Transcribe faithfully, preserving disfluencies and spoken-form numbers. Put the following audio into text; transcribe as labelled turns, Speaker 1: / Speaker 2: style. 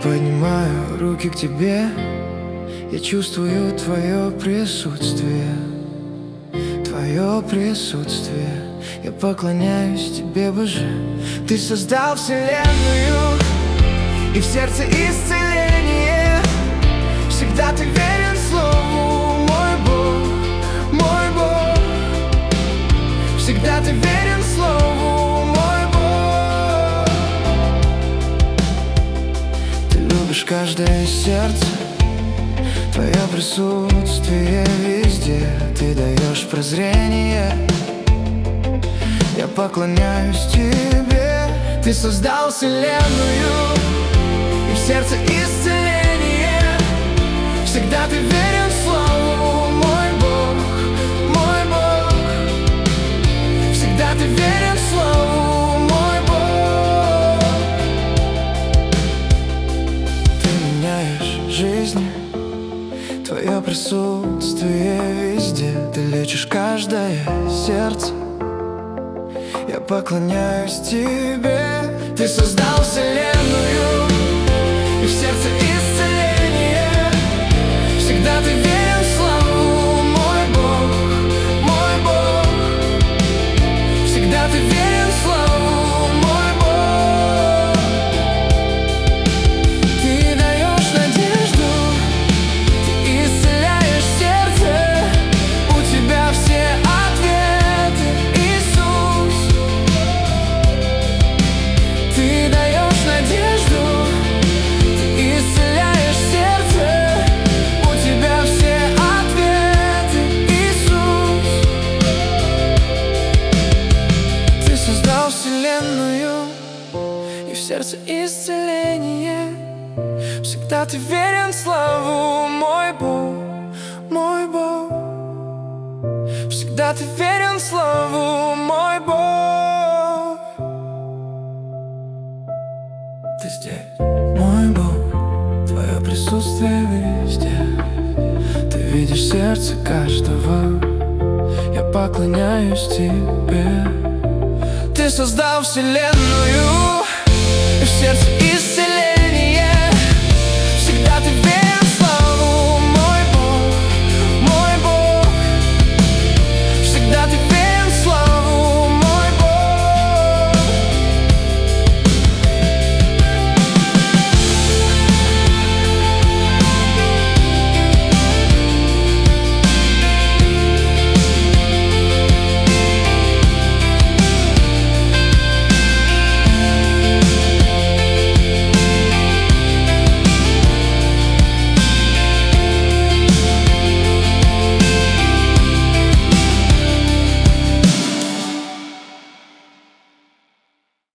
Speaker 1: поднимаю руки к тебе, я чувствую твое присутствие, твое присутствие. Я поклоняюсь тебе, Боже. Ты создал вселенную, и в сердце исцеление. Всегда ты верен слову, мой Бог, мой Бог. Всегда ты верен слову, мой Бог. Ты любишь каждое сердце, твое присутствие везде. Ты даешь прозрение, я поклоняюсь тебе. Ты создал вселенную, и в сердце исцеление. Всегда ты верен слову, мой Бог, мой Бог. Всегда ты верен слову, мой Бог. Ты меняешь жизни, твое присутствие везде. Ты лечишь каждое сердце, я поклоняюсь тебе. Ты создал вселенную, и в сердце исцеление. Всегда ты верен славу, мой Бог, мой Бог. Всегда ты верен славу, мой Бог. Ты даешь надежду, ты исцеляешь сердце. У тебя все ответы, Иисус. Ты даешь надежду, ты исцеляешь сердце. У тебя все ответы, Иисус. Ты создал вселенную, и в сердце исцеление. Всегда ты верен славу, мой Бог, мой Бог. Всегда ты верен славу, мой Бог. Ты здесь, мой Бог, твое присутствие везде. Ты видишь сердце каждого, я поклоняюсь тебе. Ты создал вселенную, и в сердце